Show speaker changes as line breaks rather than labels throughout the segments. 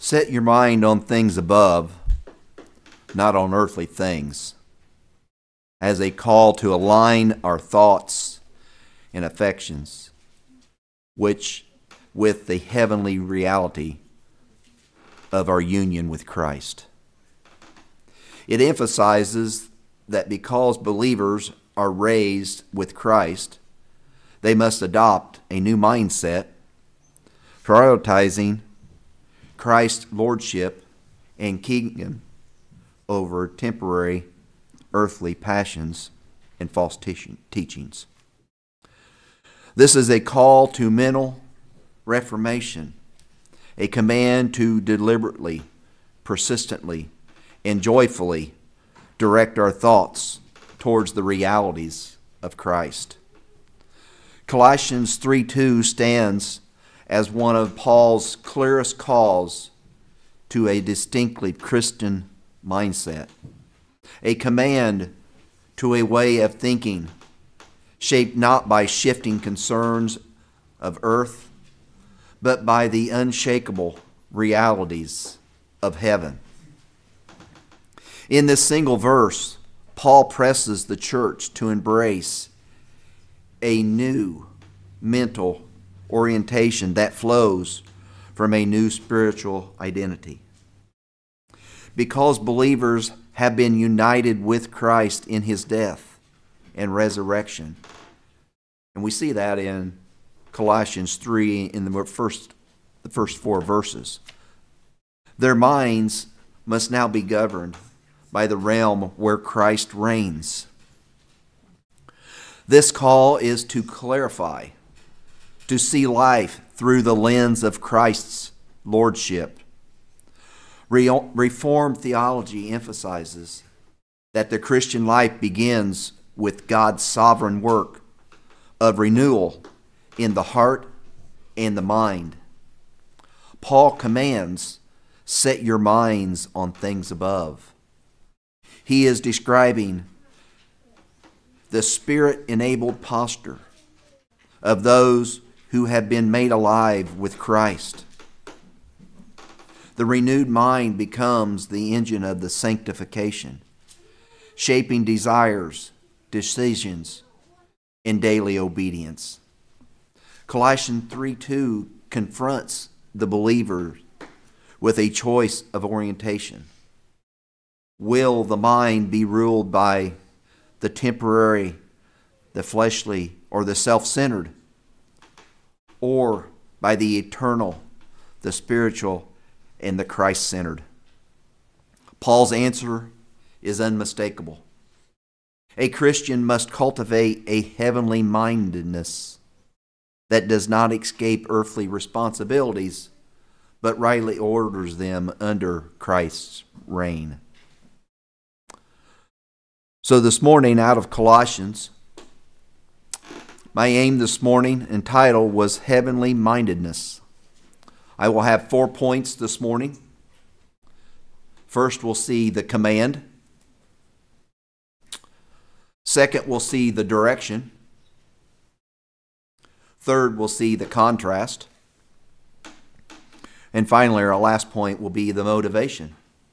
Set your mind on things above, not on earthly things, as a call to align our thoughts and affections with the heavenly reality of our union with Christ. It emphasizes that because believers are raised with Christ, they must adopt a new mindset, prioritizing Christ's lordship and kingdom over temporary earthly passions and false teachings. This is a call to mental reformation, a command to deliberately, persistently, and joyfully direct our thoughts towards the realities of Christ. Colossians 3:2 stands as one of Paul's clearest calls to a distinctly Christian mindset, a command to a way of thinking shaped not by shifting concerns of earth, but by the unshakable realities of heaven. In this single verse, Paul presses the church to embrace a new mental orientation that flows from a new spiritual identity. Because believers have been united with Christ in his death and resurrection. And we see that in Colossians 3 in the first 4 verses. Their minds must now be governed by the realm where Christ reigns. This call is to clarify, to see life through the lens of Christ's lordship. Reformed theology emphasizes that the Christian life begins with God's sovereign work of renewal in the heart and the mind. Paul commands, set your minds on things above. He is describing the Spirit-enabled posture of those who have been made alive with Christ. The renewed mind becomes the engine of the sanctification, shaping desires, decisions, and daily obedience. Colossians 3:2 confronts the believer with a choice of orientation. Will the mind be ruled by the temporary, the fleshly, or the self-centered, or by the eternal, the spiritual, and the Christ-centered? Paul's answer is unmistakable. A Christian must cultivate a heavenly mindedness that does not escape earthly responsibilities, but rightly orders them under Christ's reign. So this morning, out of Colossians, my aim this morning and title was Heavenly Mindedness. I will have 4 points this morning. First, we'll see the command. Second, we'll see the direction. Third, we'll see the contrast. And finally, our last point will be the motivation.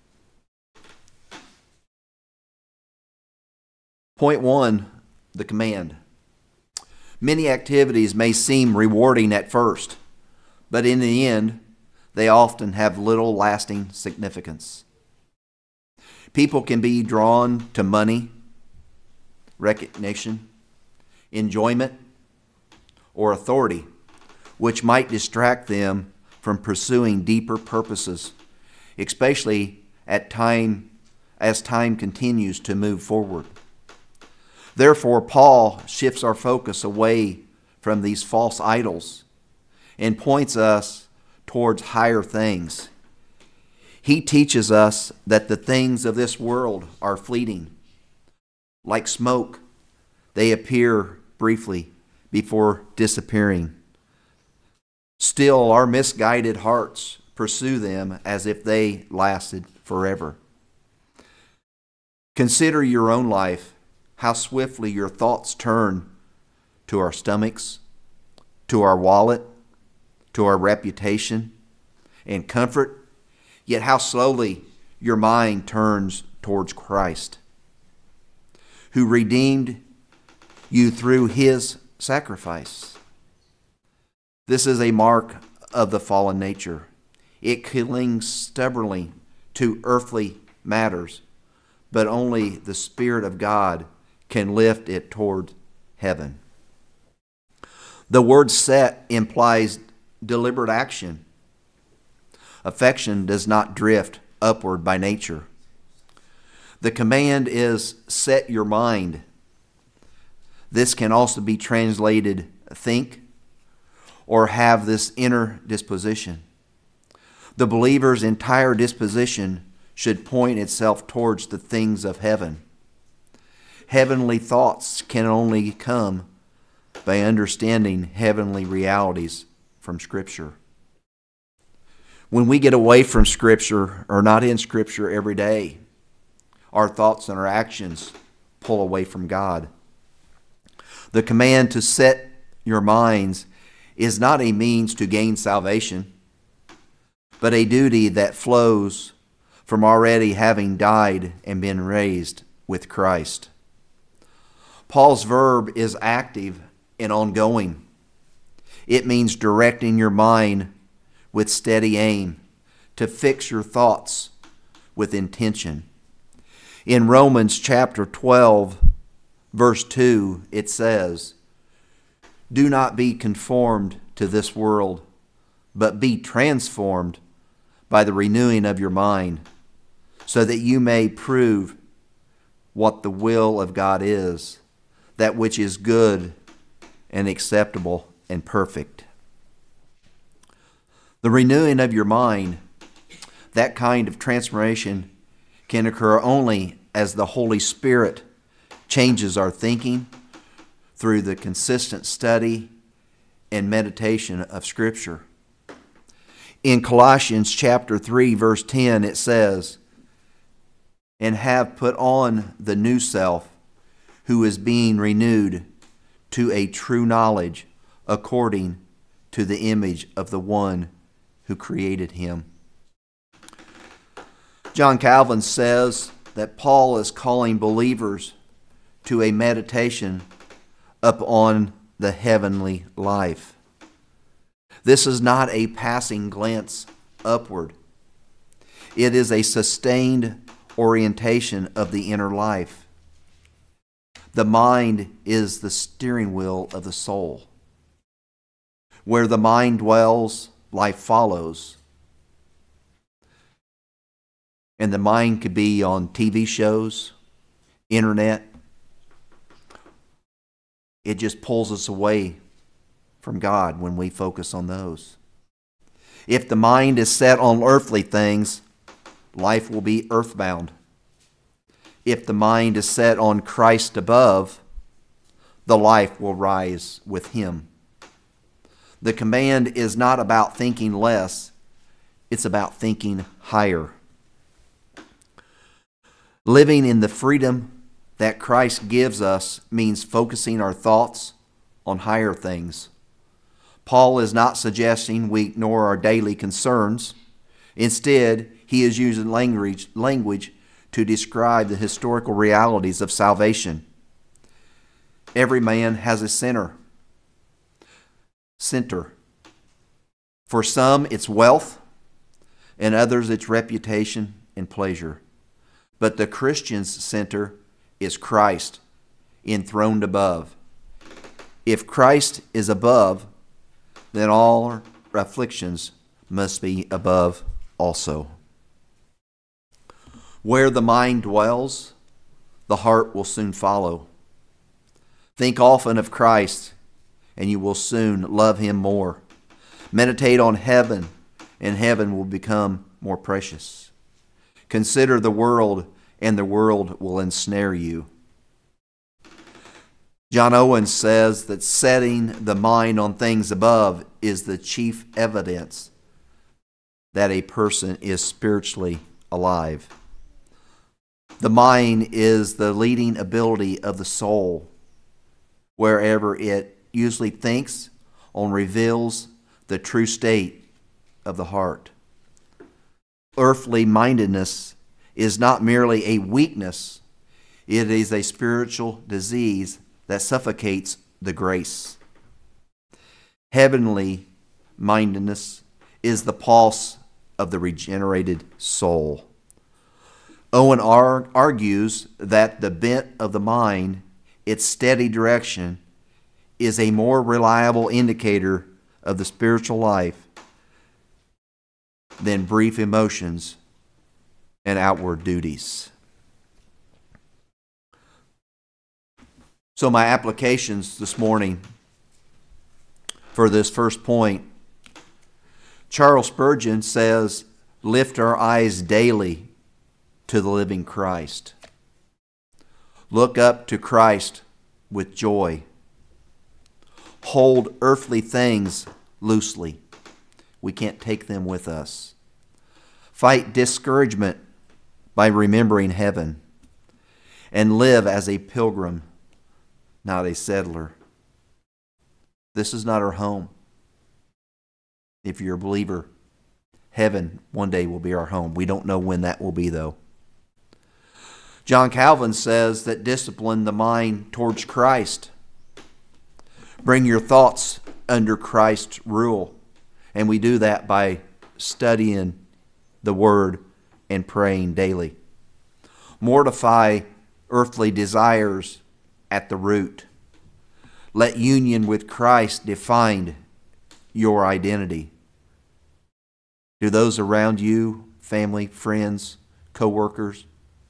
Point 1, the command. Many activities may seem rewarding at first, but in the end, they often have little lasting significance. People can be drawn to money, recognition, enjoyment, or authority, which might distract them from pursuing deeper purposes, especially as time continues to move forward. Therefore, Paul shifts our focus away from these false idols and points us towards higher things. He teaches us that the things of this world are fleeting. Like smoke, they appear briefly before disappearing. Still, our misguided hearts pursue them as if they lasted forever. Consider your own life, how swiftly your thoughts turn to our stomachs, to our wallet, to our reputation and comfort, Yet how slowly your mind turns towards Christ, who redeemed you through his sacrifice. This is a mark of the fallen nature. It clings stubbornly to earthly matters, but only the Spirit of God can lift it toward heaven. The word set implies deliberate action. Affection does not drift upward by nature. The command is set your mind. This can also be translated think or have this inner disposition. The believer's entire disposition should point itself towards the things of heaven. Heavenly thoughts can only come by understanding heavenly realities from Scripture. When we get away from Scripture or not in Scripture every day, our thoughts and our actions pull away from God. The command to set your minds is not a means to gain salvation, but a duty that flows from already having died and been raised with Christ. Paul's verb is active and ongoing. It means directing your mind with steady aim, to fix your thoughts with intention. In Romans chapter 12, verse 2, it says, "Do not be conformed to this world, but be transformed by the renewing of your mind, so that you may prove what the will of God is, that which is good and acceptable and perfect." The renewing of your mind, that kind of transformation, can occur only as the Holy Spirit changes our thinking through the consistent study and meditation of Scripture. In Colossians chapter 3, verse 10, it says, "And have put on the new self, who is being renewed to a true knowledge according to the image of the one who created him." John Calvin says that Paul is calling believers to a meditation upon the heavenly life. This is not a passing glance upward. It is a sustained orientation of the inner life. The mind is the steering wheel of the soul. Where the mind dwells, life follows. And the mind could be on TV shows, internet. It just pulls us away from God when we focus on those. If the mind is set on earthly things, life will be earthbound. If the mind is set on Christ above, the life will rise with Him. The command is not about thinking less, it's about thinking higher. Living in the freedom that Christ gives us means focusing our thoughts on higher things. Paul is not suggesting we ignore our daily concerns. Instead, he is using language to describe the historical realities of salvation. Every man has a center. For some, it's wealth, and others, it's reputation and pleasure. But the Christian's center is Christ, enthroned above. If Christ is above, then all our afflictions must be above also. Where the mind dwells, the heart will soon follow. Think often of Christ, and you will soon love Him more. Meditate on heaven, and heaven will become more precious. Consider the world, and the world will ensnare you. John Owen says that setting the mind on things above is the chief evidence that a person is spiritually alive. The mind is the leading ability of the soul. Wherever it usually thinks on reveals the true state of the heart. earthly mindedness is not merely a weakness, it is a spiritual disease that suffocates the grace. Heavenly mindedness is the pulse of the regenerated soul. Owen argues that the bent of the mind, its steady direction, is a more reliable indicator of the spiritual life than brief emotions and outward duties. So my applications this morning for this first point, Charles Spurgeon says, lift our eyes daily to the living Christ. Look up to Christ with joy. Hold earthly things loosely. We can't take them with us. Fight discouragement by remembering heaven. And live as a pilgrim, not a settler. This is not our home. If you're a believer, heaven one day will be our home. We don't know when that will be, though. John Calvin says that discipline the mind towards Christ. Bring your thoughts under Christ's rule. And we do that by studying the Word and praying daily. Mortify earthly desires at the root. Let union with Christ define your identity. Do those around you, family, friends, co-workers,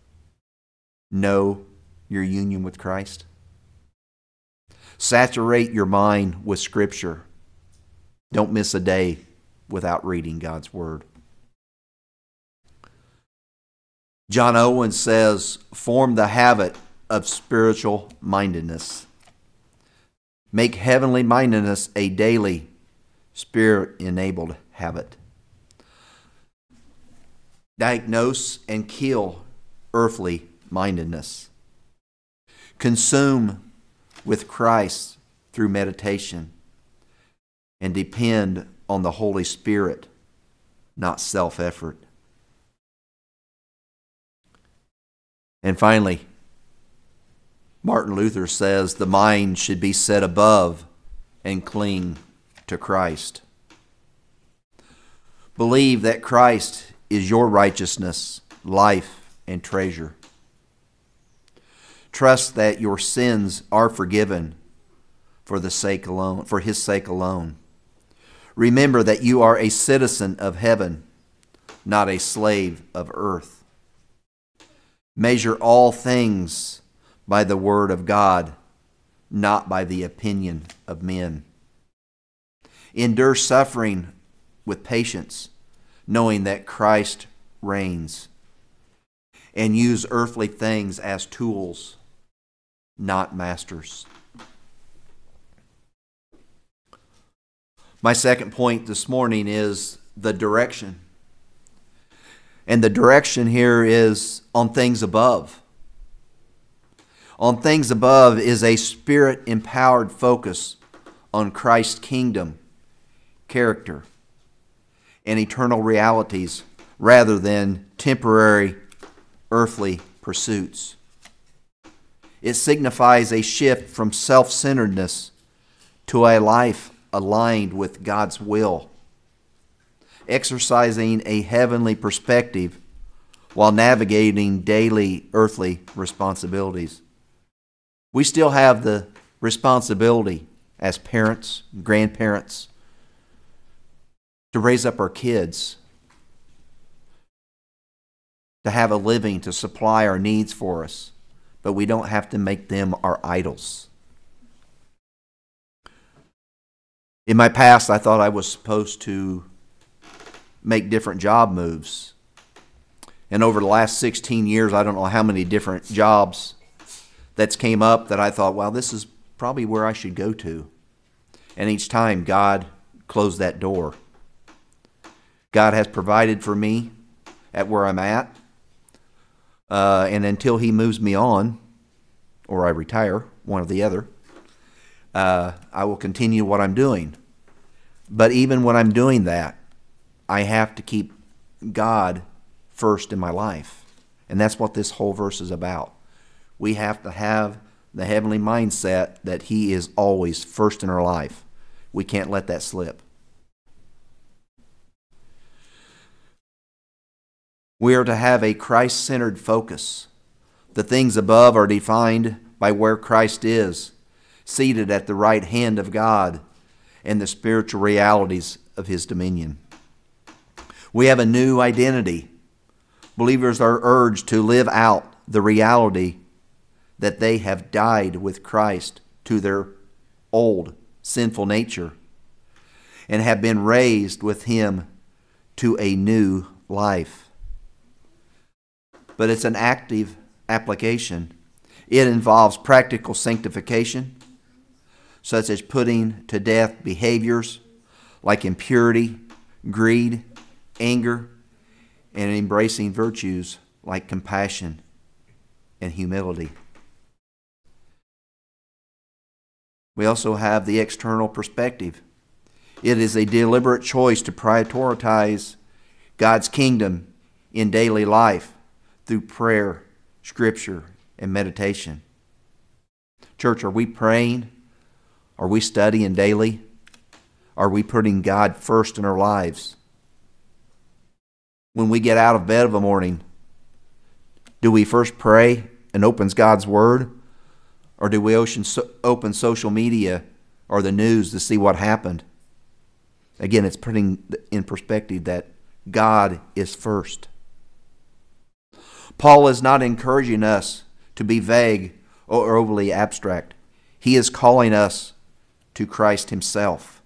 know your union with Christ? Saturate your mind with Scripture. Don't miss a day without reading God's Word. John Owen says, form the habit of spiritual mindedness. Make heavenly mindedness a daily, Spirit-enabled habit. Diagnose and kill earthly mindedness. Consume with Christ through meditation and depend on the Holy Spirit, not self-effort. And finally, Martin Luther says the mind should be set above and cling to Christ. Believe that Christ is your righteousness, life, and treasure. Trust that your sins are forgiven for His sake alone. Remember that you are a citizen of heaven, not a slave of earth. Measure all things by the word of God, not by the opinion of men. Endure suffering with patience, knowing that Christ reigns. And use earthly things as tools, not masters. My second point this morning is the direction. And the direction here is on things above. On things above is a Spirit-empowered focus on Christ's kingdom, character, and eternal realities rather than temporary earthly pursuits. It signifies a shift from self-centeredness to a life aligned with God's will, exercising a heavenly perspective while navigating daily earthly responsibilities. We still have the responsibility as parents, grandparents, to raise up our kids, to have a living, to supply our needs for us, but we don't have to make them our idols. In my past, I thought I was supposed to make different job moves. And over the last 16 years, I don't know how many different jobs that's came up that I thought, well, this is probably where I should go to. And each time, God closed that door. God has provided for me at where I'm at. And until He moves me on, or I retire, one or the other, I will continue what I'm doing. But even when I'm doing that, I have to keep God first in my life. And that's what this whole verse is about. We have to have the heavenly mindset that He is always first in our life. We can't let that slip. We are to have a Christ-centered focus. The things above are defined by where Christ is, seated at the right hand of God, and the spiritual realities of His dominion. We have a new identity. Believers are urged to live out the reality that they have died with Christ to their old sinful nature and have been raised with Him to a new life. But it's an active application. It involves practical sanctification, such as putting to death behaviors like impurity, greed, anger, and embracing virtues like compassion and humility. We also have the external perspective. It is a deliberate choice to prioritize God's kingdom in daily life through prayer, scripture, and meditation. Church, are we praying? Are we studying daily? Are we putting God first in our lives? When we get out of bed of a morning, do we first pray and open God's Word? Or do we open social media or the news to see what happened? Again, it's putting in perspective that God is first. Paul is not encouraging us to be vague or overly abstract. He is calling us to Christ Himself.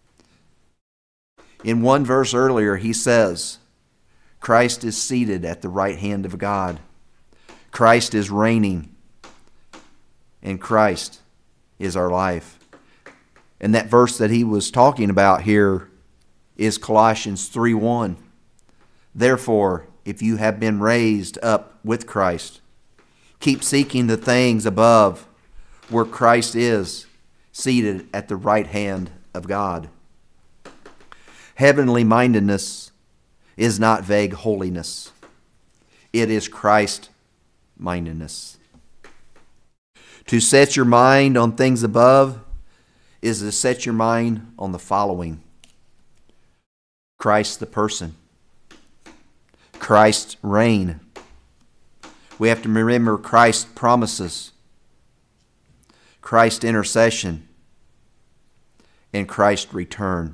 In one verse earlier, he says, Christ is seated at the right hand of God. Christ is reigning, and Christ is our life. And that verse that he was talking about here is Colossians 3:1. Therefore, if you have been raised up with Christ, keep seeking the things above where Christ is, seated at the right hand of God. Heavenly mindedness is not vague holiness. It is Christ mindedness. To set your mind on things above is to set your mind on the following: Christ the person, Christ's reign. We have to remember Christ's promises, Christ's intercession, and Christ's return.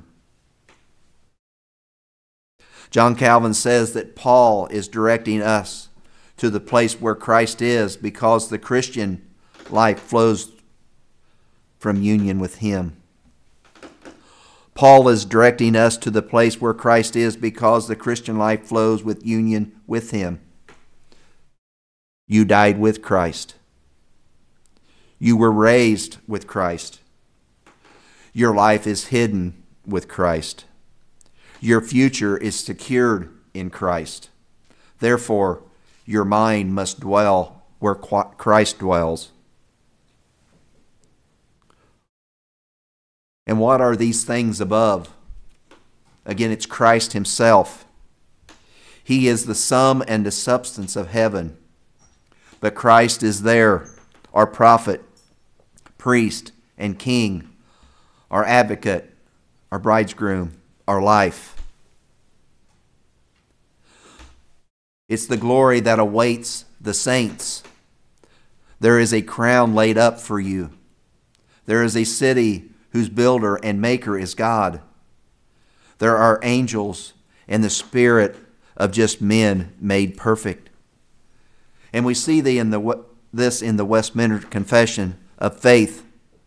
John Calvin says that Paul is directing us to the place where Christ is because the Christian life flows from union with Him. Paul is directing us to the place where Christ is because the Christian life flows with union with Him. You died with Christ. You were raised with Christ. Your life is hidden with Christ. Your future is secured in Christ. Therefore, your mind must dwell where Christ dwells. And what are these things above? Again, it's Christ Himself. He is the sum and the substance of heaven. But Christ is there, our prophet, priest, and king, our advocate, our bridegroom, our life. It's the glory that awaits the saints. There is a crown laid up for you. There is a city whose builder and maker is God. There are angels and the spirit of just men made perfect. And we see this in the Westminster Confession of Faith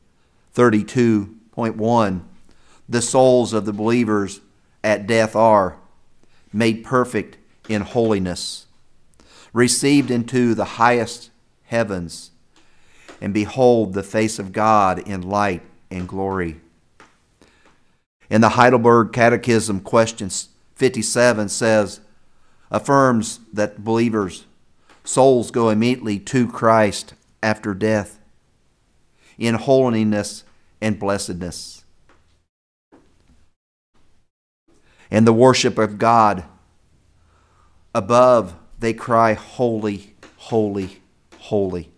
32.1. The souls of the believers at death are made perfect in holiness, received into the highest heavens, and behold the face of God in light and glory. And the Heidelberg Catechism, question 57, affirms that believers' souls go immediately to Christ after death in holiness and blessedness. And the worship of God Above, they cry, holy, holy, holy.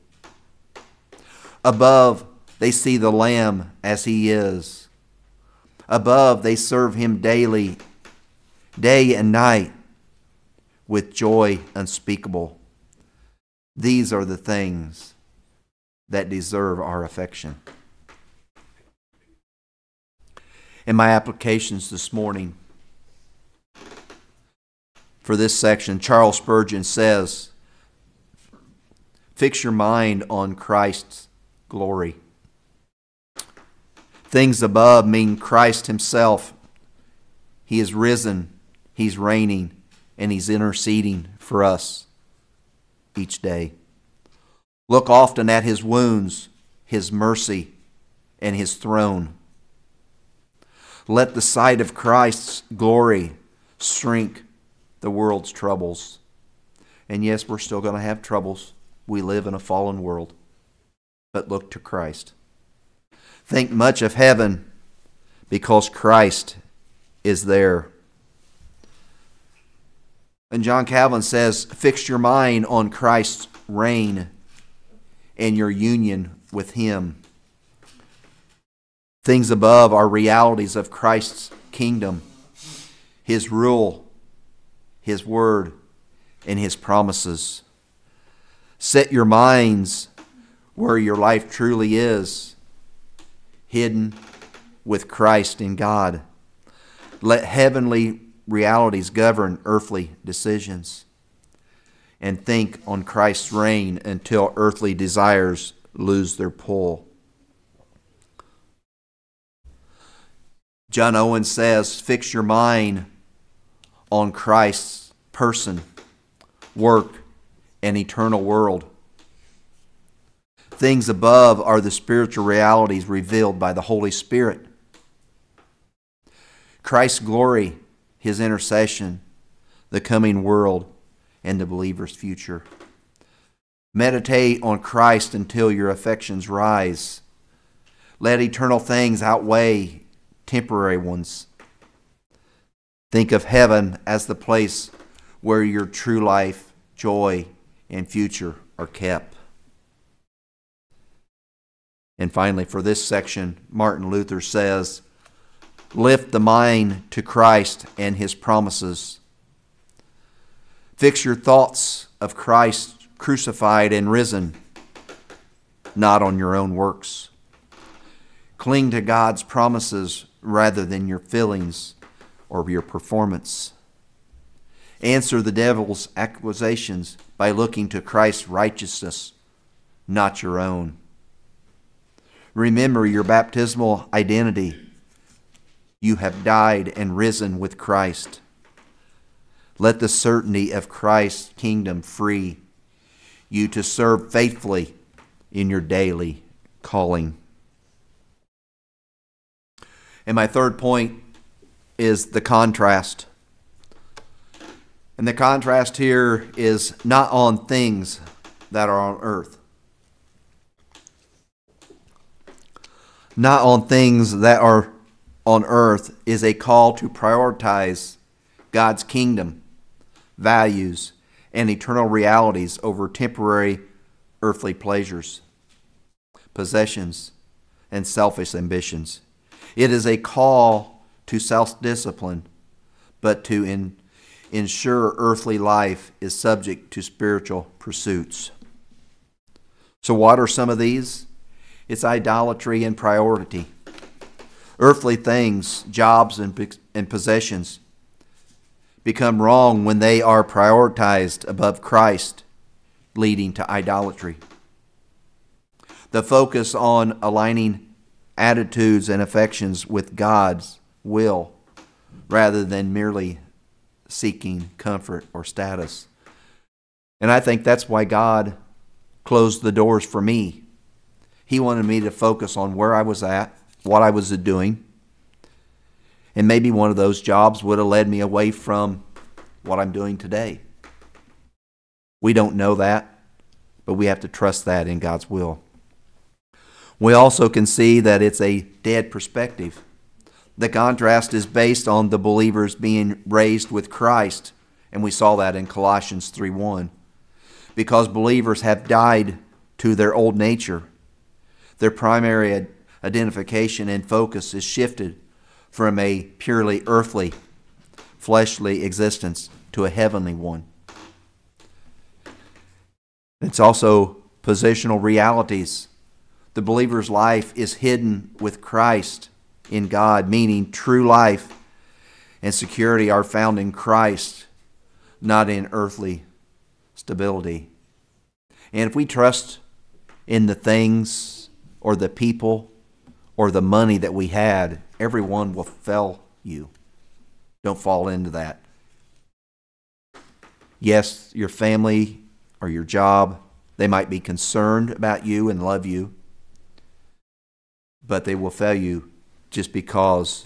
Above, they see the Lamb as he is. Above, they serve him daily, day and night, with joy unspeakable. These are the things that deserve our affection. In my applications this morning, for this section, Charles Spurgeon says, fix your mind on Christ's glory. Things above mean Christ himself. He is risen, he's reigning, and he's interceding for us each day. Look often at his wounds, his mercy, and his throne. Let the sight of Christ's glory shrink the world's troubles. And yes, we're still going to have troubles. We live in a fallen world. But look to Christ. Think much of heaven because Christ is there. And John Calvin says, fix your mind on Christ's reign and your union with him. Things above are realities of Christ's kingdom, his rule, his word, and his promises. Set your minds where your life truly is, hidden with Christ in God. Let heavenly realities govern earthly decisions, and think on Christ's reign until earthly desires lose their pull. John Owen says, fix your mind on Christ's person, work, and eternal world. Things above are the spiritual realities revealed by the Holy Spirit. Christ's glory, his intercession, the coming world, and the believer's future. Meditate on Christ until your affections rise. Let eternal things outweigh temporary ones. Think of heaven as the place where your true life, joy, and future are kept. And finally, for this section, Martin Luther says, lift the mind to Christ and his promises. Fix your thoughts of Christ crucified and risen, not on your own works. Cling to God's promises rather than your feelings or your performance. Answer the devil's accusations by looking to Christ's righteousness, not your own. Remember your baptismal identity. You have died and risen with Christ. Let the certainty of Christ's kingdom free you to serve faithfully in your daily calling. And my third point is the contrast. And the contrast here is not on things that are on earth. Not on things that are on earth is a call to prioritize God's kingdom, values, and eternal realities over temporary earthly pleasures, possessions, and selfish ambitions. It is a call to self-discipline, but to ensure earthly life is subject to spiritual pursuits. So what are some of these? It's idolatry and priority. Earthly things, jobs, and possessions become wrong when they are prioritized above Christ, leading to idolatry. The focus on aligning attitudes and affections with God's will rather than merely seeking comfort or status. And I think that's why God closed the doors for me. He wanted me to focus on where I was at, what I was doing. And maybe one of those jobs would have led me away from what I'm doing today. We don't know that, but we have to trust that in God's will. We also can see that it's a dead perspective. The contrast is based on the believers being raised with Christ And we saw that in Colossians 3:1. Because believers have died to their old nature, their primary identification and focus is shifted from a purely earthly, fleshly existence to a heavenly one. It's also positional realities. The believer's life is hidden with Christ in God, meaning true life and security are found in Christ, not in earthly stability. And if we trust in the things or the people or the money that we had, everyone will fail you. Don't fall into that. Yes, your family or your job, they might be concerned about you and love you, but they will fail you just because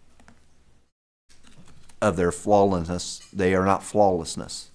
of their flawlessness. They are not flawlessness.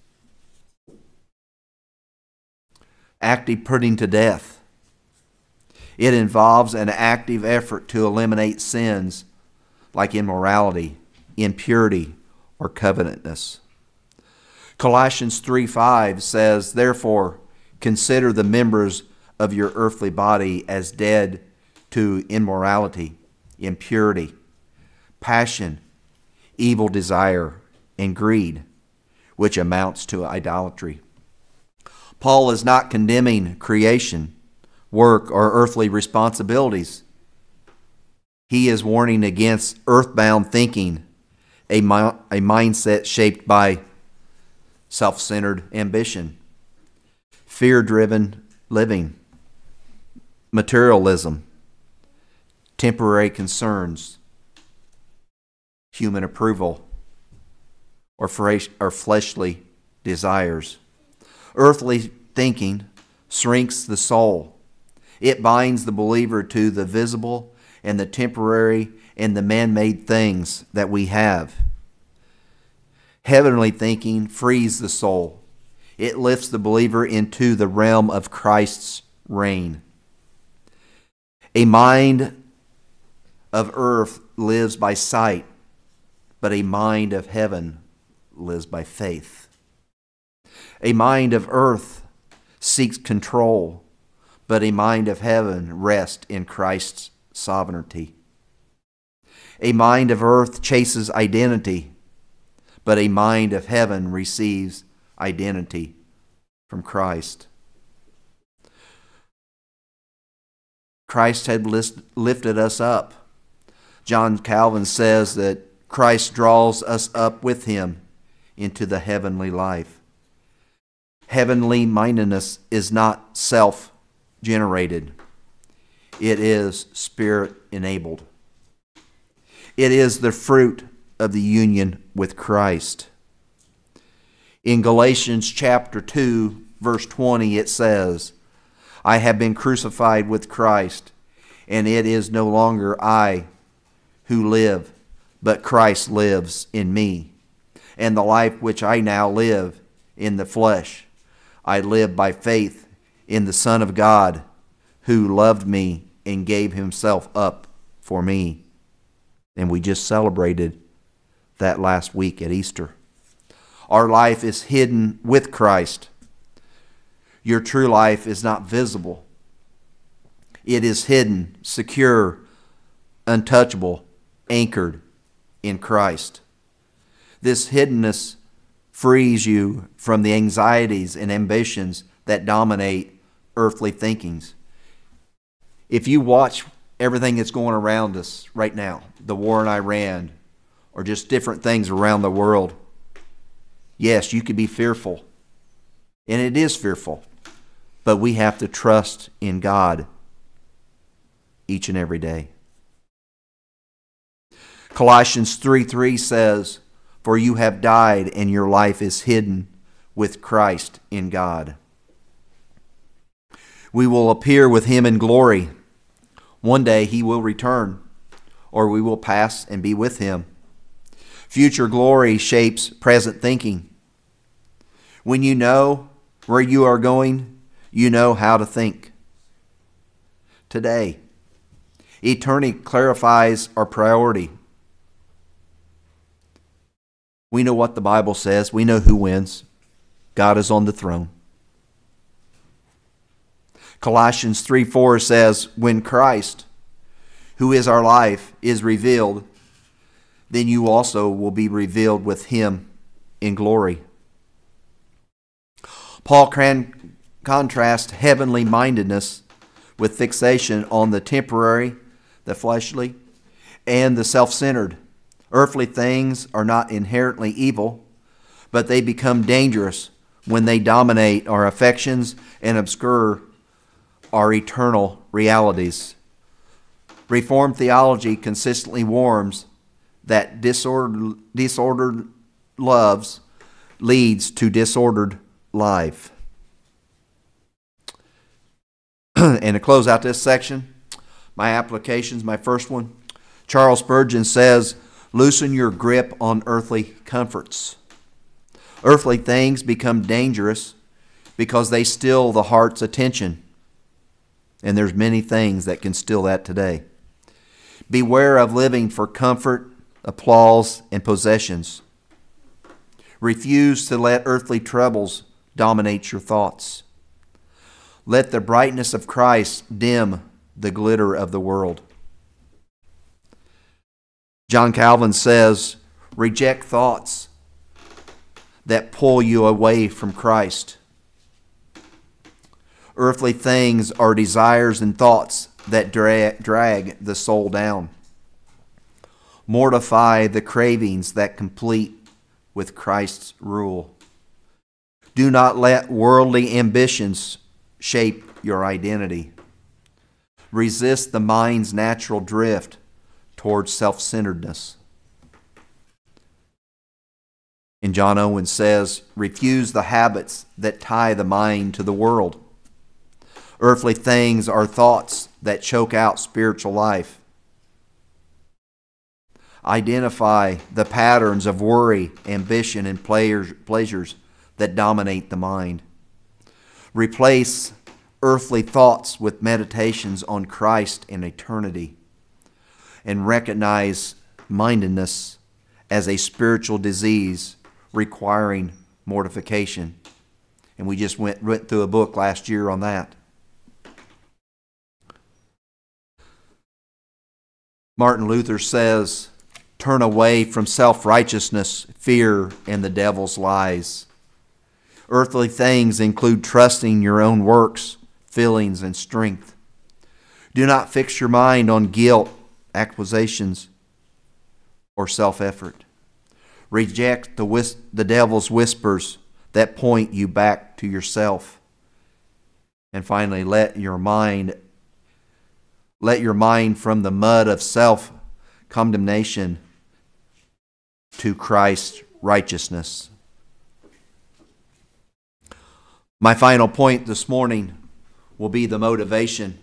Active putting to death. It involves an active effort to eliminate sins like immorality, impurity, or covetousness. Colossians 3:5 says, "Therefore, consider the members of your earthly body as dead to immorality, impurity, passion, evil desire, and greed, which amounts to idolatry." Paul is not condemning creation, work, or earthly responsibilities. He is warning against earthbound thinking, a mindset shaped by self-centered ambition, fear-driven living, materialism, temporary concerns, human approval, or fleshly desires. Earthly thinking shrinks the soul. It binds the believer to the visible and the temporary and the man-made things that we have. Heavenly thinking frees the soul. It lifts the believer into the realm of Christ's reign. A mind of earth lives by sight, but a mind of heaven lives by faith. A mind of earth seeks control, but a mind of heaven rests in Christ's sovereignty. A mind of earth chases identity, but a mind of heaven receives identity from Christ. Christ had lifted us up. John Calvin says that Christ draws us up with him into the heavenly life. Heavenly mindedness is not self-generated. It is Spirit-enabled. It is the fruit of the union with Christ. In Galatians chapter 2, verse 20, it says, "I have been crucified with Christ, and it is no longer I who live, but Christ lives in me. And the life which I now live in the flesh, I live by faith in the Son of God, who loved me and gave himself up for me." And we just celebrated that last week at Easter. Our life is hidden with Christ. Your true life is not visible. It is hidden, secure, untouchable, anchored in Christ. This hiddenness frees you from the anxieties and ambitions that dominate earthly thinkings. If you watch everything that's going around us right now, the war in Iran, or just different things around the world, yes, you could be fearful. And it is fearful. But we have to trust in God each and every day. Colossians 3:3 says, "For you have died, and your life is hidden with Christ in God." We will appear with him in glory. One day he will return, or we will pass and be with him. Future glory shapes present thinking. When you know where you are going, you know how to think. Today, eternity clarifies our priority. We know what the Bible says. We know who wins. God is on the throne. Colossians 3:4 says, when Christ, who is our life, is revealed, then you also will be revealed with him in glory. Paul contrasts heavenly mindedness with fixation on the temporary, the fleshly, and the self-centered. Earthly things are not inherently evil, but they become dangerous when they dominate our affections and obscure our eternal realities. Reformed theology consistently warns that disordered loves leads to disordered life. And to close out this section, my applications, my first one, Charles Spurgeon says, loosen your grip on earthly comforts. Earthly things become dangerous because they steal the heart's attention. And there's many things that can steal that today. Beware of living for comfort, applause, and possessions. Refuse to let earthly troubles dominate your thoughts. Let the brightness of Christ dim the glitter of the world. John Calvin says, reject thoughts that pull you away from Christ. Earthly things are desires and thoughts that drag the soul down. Mortify the cravings that complete with Christ's rule. Do not let worldly ambitions shape your identity. Resist the mind's natural drift towards self-centeredness. And John Owen says, refuse the habits that tie the mind to the world. Earthly things are thoughts that choke out spiritual life. Identify the patterns of worry, ambition, and pleasures that dominate the mind. Replace earthly thoughts with meditations on Christ and eternity. And recognize mindedness as a spiritual disease requiring mortification. And we just went through a book last year on that. Martin Luther says, turn away from self-righteousness, fear, and the devil's lies. Earthly things include trusting your own works, feelings, and strength. Do not fix your mind on guilt, accusations, or self-effort. Reject the devil's whispers that point you back to yourself. And finally, let your mind from the mud of self-condemnation to Christ's righteousness. My final point this morning will be the motivation.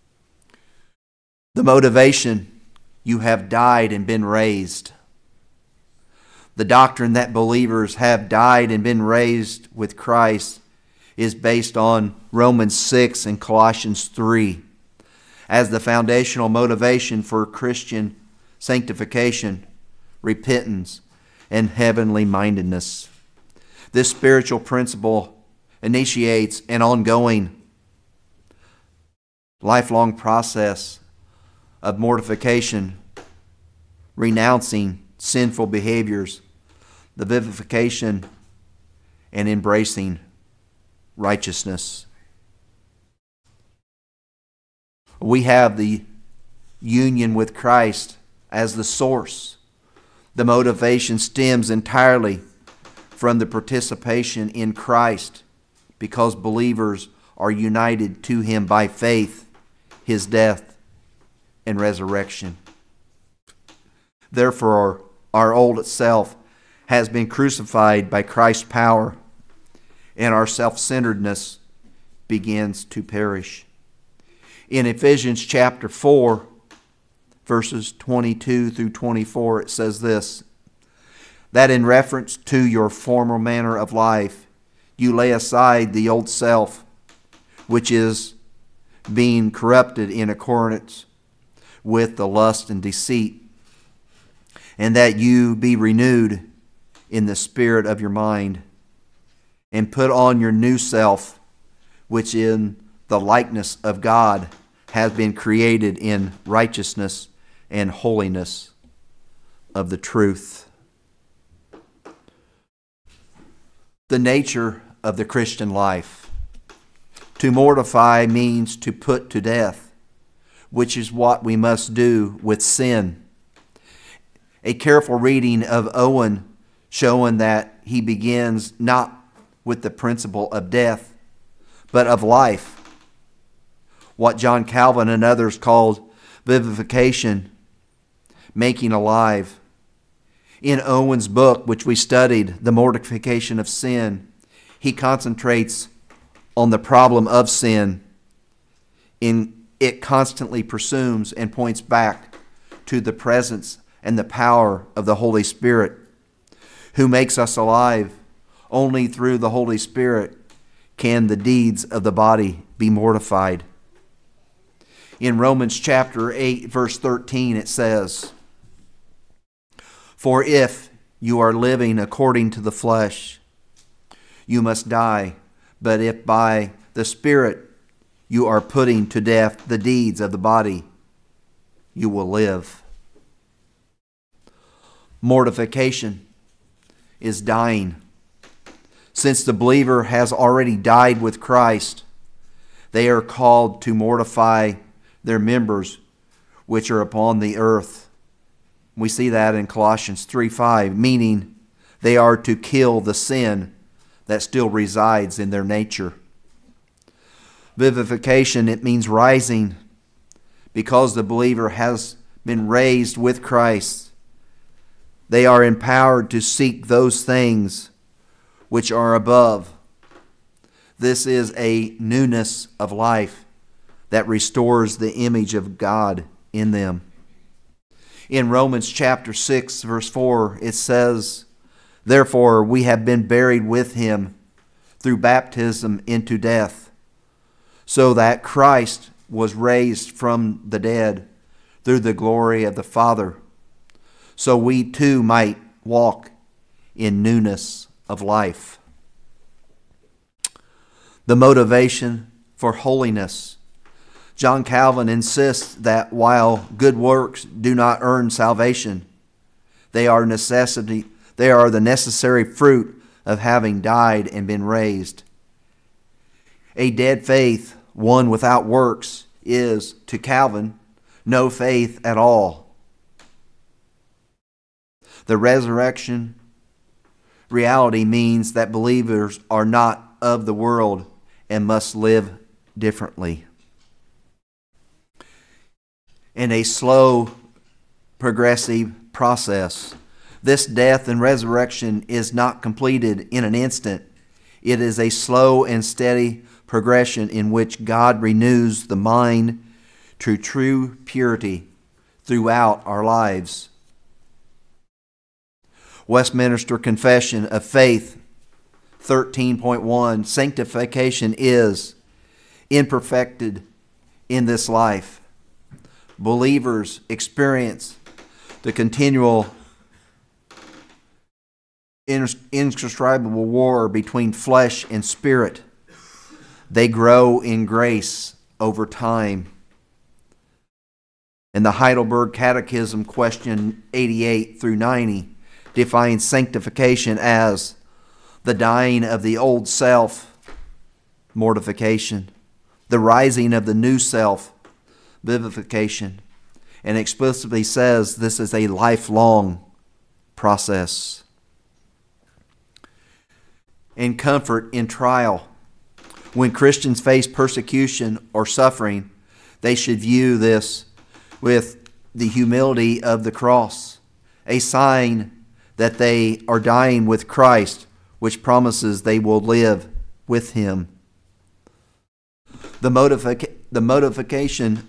The motivation, you have died and been raised. The doctrine that believers have died and been raised with Christ is based on Romans 6 and Colossians 3 as the foundational motivation for Christian sanctification, repentance, and heavenly mindedness. This spiritual principle initiates an ongoing, lifelong process of mortification, renouncing sinful behaviors, the vivification, and embracing righteousness. We have the union with Christ as the source. The motivation stems entirely from the participation in Christ because believers are united to Him by faith, His death, and resurrection. Therefore, our old self has been crucified by Christ's power, and our self-centeredness begins to perish. In Ephesians chapter 4, verses 22 through 24, it says this, that in reference to your former manner of life, you lay aside the old self, which is being corrupted in accordance with the lust and deceit, and that you be renewed in the spirit of your mind, and put on your new self, which in the likeness of God has been created in righteousness and holiness of the truth. The nature of the Christian life. To mortify means to put to death, which is what we must do with sin. A careful reading of Owen showing that he begins not with the principle of death, but of life. What John Calvin and others called vivification, making alive. In Owen's book, which we studied, The Mortification of Sin, he concentrates on the problem of sin. It constantly pursues and points back to the presence and the power of the Holy Spirit, who makes us alive. Only through the Holy Spirit can the deeds of the body be mortified. In Romans chapter 8, verse 13, it says, "For if you are living according to the flesh, you must die. But if by the Spirit you are putting to death the deeds of the body, you will live." Mortification is dying. Since the believer has already died with Christ, they are called to mortify their members which are upon the earth. We see that in Colossians 3:5, meaning they are to kill the sin that still resides in their nature. Vivification, it means rising. Because the believer has been raised with Christ, they are empowered to seek those things which are above. This is a newness of life that restores the image of God in them. In Romans chapter 6, verse 4, it says, "Therefore we have been buried with him through baptism into death, so that Christ was raised from the dead through the glory of the Father, so we too might walk in newness of life." The motivation for holiness. John Calvin insists that while good works do not earn salvation, they are the necessary fruit of having died and been raised. A dead faith, one without works, is, to Calvin, no faith at all. The resurrection reality means that believers are not of the world and must live differently. In a slow, progressive process, this death and resurrection is not completed in an instant. It is a slow and steady progression in which God renews the mind to true purity throughout our lives. Westminster Confession of Faith 13.1, sanctification is imperfected in this life. Believers experience the continual indescribable war between flesh and spirit. They grow in grace over time. And the Heidelberg Catechism, question 88 through 90, defines sanctification as the dying of the old self, mortification, the rising of the new self, vivification, and explicitly says this is a lifelong process. And comfort in trial. When Christians face persecution or suffering, they should view this with the humility of the cross, a sign that they are dying with Christ, which promises they will live with him. The motivation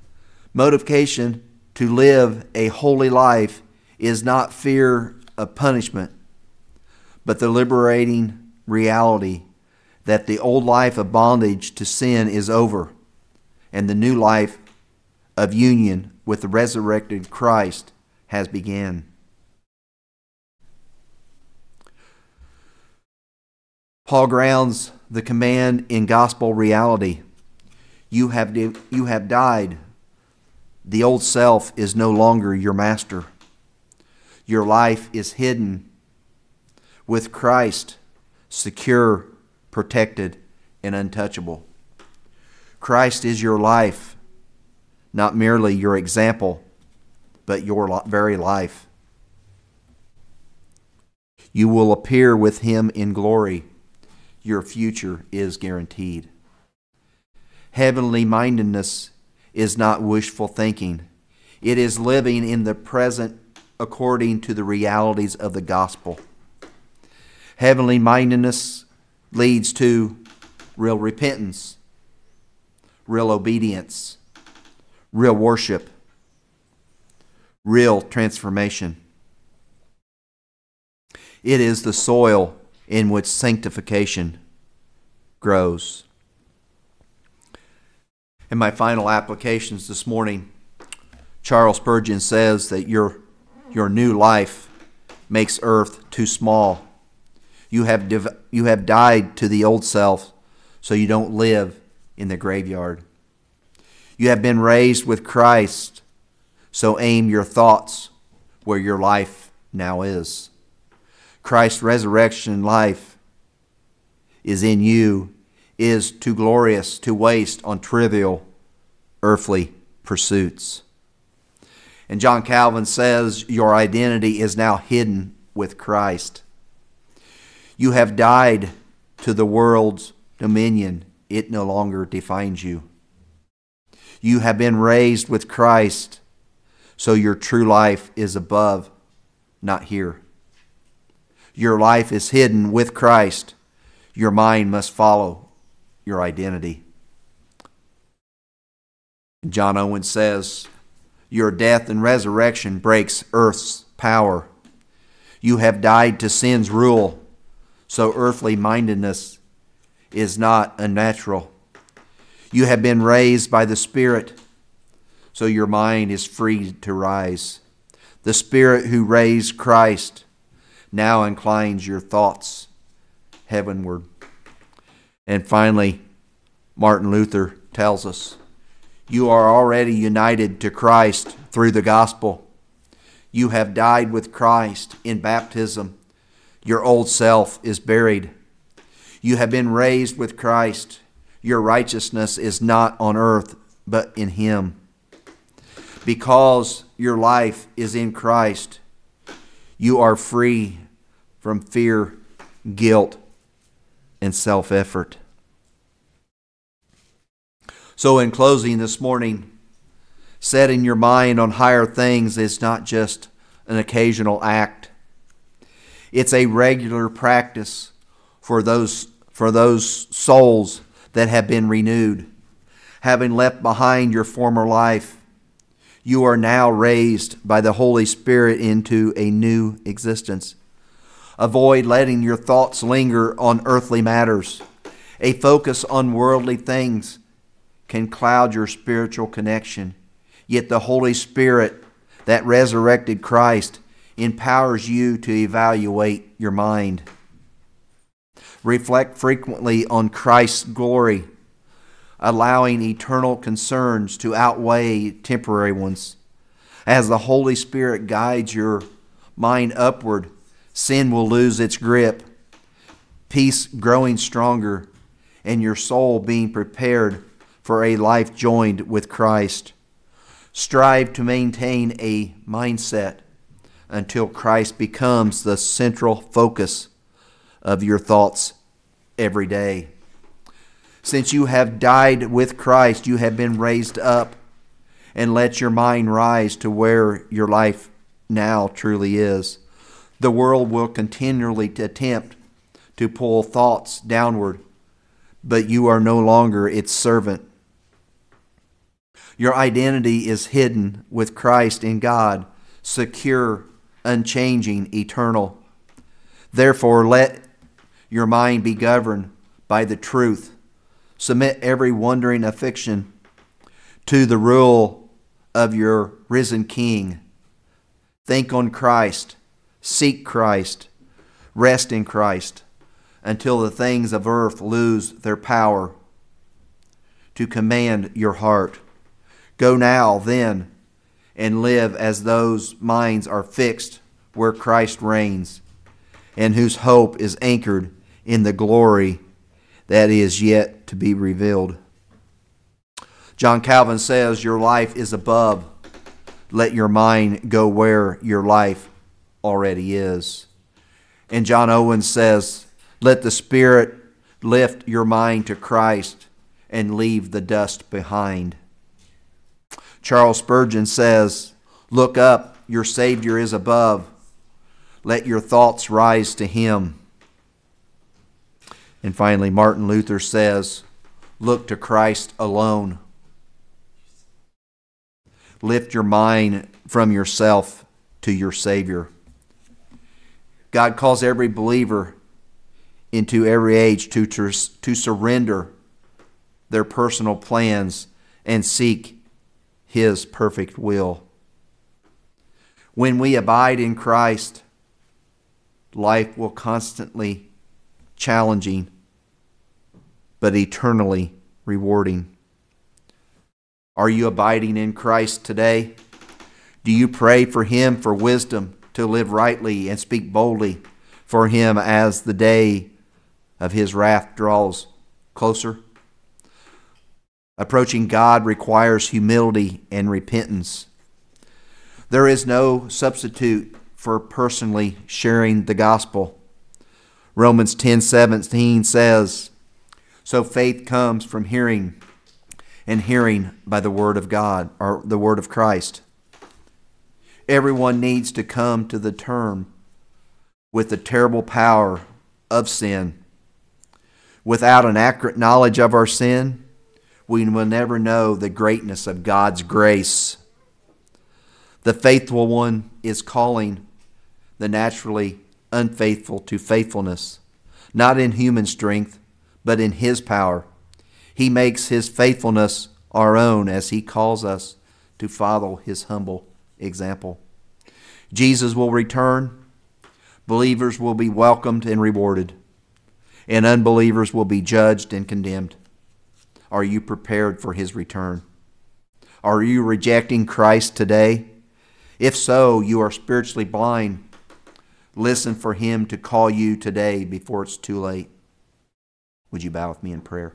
to live a holy life is not fear of punishment, but the liberating reality that the old life of bondage to sin is over and the new life of union with the resurrected Christ has begun. Paul grounds the command in gospel reality. You have died. The old self is no longer your master. Your life is hidden with Christ, secure, protected, and untouchable. Christ is your life, not merely your example, but your very life. You will appear with him in glory. Your future is guaranteed. Heavenly mindedness is not wishful thinking. It is living in the present according to the realities of the gospel. Heavenly mindedness leads to real repentance, real obedience, real worship, real transformation. It is the soil in which sanctification grows. In my final applications this morning, Charles Spurgeon says that your new life makes earth too small. You have died to the old self, so you don't live in the graveyard. You have been raised with Christ, so aim your thoughts where your life now is. Christ's resurrection life is in you, is too glorious to waste on trivial earthly pursuits. And John Calvin says your identity is now hidden with Christ. You have died to the world's dominion. It no longer defines you. You have been raised with Christ, so your true life is above, not here. Your life is hidden with Christ. Your mind must follow your identity. John Owen says, your death and resurrection breaks earth's power. You have died to sin's rule, so earthly mindedness is not unnatural. You have been raised by the Spirit, so your mind is free to rise. The Spirit who raised Christ now inclines your thoughts heavenward. And finally, Martin Luther tells us, you are already united to Christ through the gospel. You have died with Christ in baptism. Your old self is buried. You have been raised with Christ. Your righteousness is not on earth, but in Him. Because your life is in Christ, you are free from fear, guilt, and self-effort. So in closing this morning, setting your mind on higher things is not just an occasional act. It's a regular practice for those souls that have been renewed. Having left behind your former life, you are now raised by the Holy Spirit into a new existence. Avoid letting your thoughts linger on earthly matters. A focus on worldly things can cloud your spiritual connection. Yet the Holy Spirit that resurrected Christ empowers you to evaluate your mind. Reflect frequently on Christ's glory, allowing eternal concerns to outweigh temporary ones. As the Holy Spirit guides your mind upward, sin will lose its grip, peace growing stronger, and your soul being prepared for a life joined with Christ. Strive to maintain a mindset until Christ becomes the central focus of your thoughts every day. Since you have died with Christ, you have been raised up, and let your mind rise to where your life now truly is. The world will continually attempt to pull thoughts downward, but you are no longer its servant. Your identity is hidden with Christ in God, secure, unchanging, eternal. Therefore, let your mind be governed by the truth. Submit every wandering affection to the rule of your risen King. Think on Christ, seek Christ, rest in Christ, until the things of earth lose their power to command your heart. Go now, then, and live as those minds are fixed where Christ reigns, and whose hope is anchored in the glory that is yet to be revealed. John Calvin says, your life is above. Let your mind go where your life already is. And John Owen says, let the Spirit lift your mind to Christ and leave the dust behind. Charles Spurgeon says, look up, your Savior is above. Let your thoughts rise to Him. And finally, Martin Luther says, look to Christ alone. Lift your mind from yourself to your Savior. God calls every believer into every age to surrender their personal plans and seek His perfect will. When we abide in Christ, life will constantly challenging, but eternally rewarding. Are you abiding in Christ today? Do you pray for Him for wisdom to live rightly and speak boldly for Him as the day of His wrath draws closer? Approaching God requires humility and repentance. There is no substitute for personally sharing the gospel. Romans 10:17 says, so faith comes from hearing, and hearing by the word of God, or the word of Christ. Everyone needs to come to the term with the terrible power of sin. Without an accurate knowledge of our sin, we will never know the greatness of God's grace. The faithful one is calling the naturally unfaithful to faithfulness, not in human strength, but in His power. He makes His faithfulness our own as He calls us to follow His humble example. Jesus will return. Believers will be welcomed and rewarded, and unbelievers will be judged and condemned. Are you prepared for His return? Are you rejecting Christ today? If so, you are spiritually blind. Listen for Him to call you today before it's too late. Would you bow with me in prayer?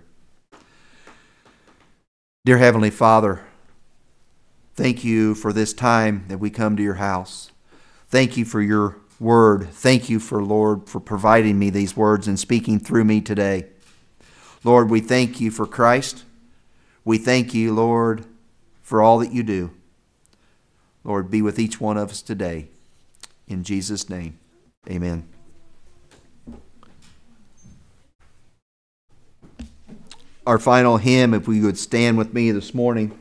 Dear Heavenly Father, thank you for this time that we come to your house. Thank you for your word. Thank you for, Lord, for providing me these words and speaking through me today. Lord, we thank you for Christ. We thank you, Lord, for all that you do. Lord, be with each one of us today. In Jesus' name, amen. Our final hymn, if we would stand with me this morning.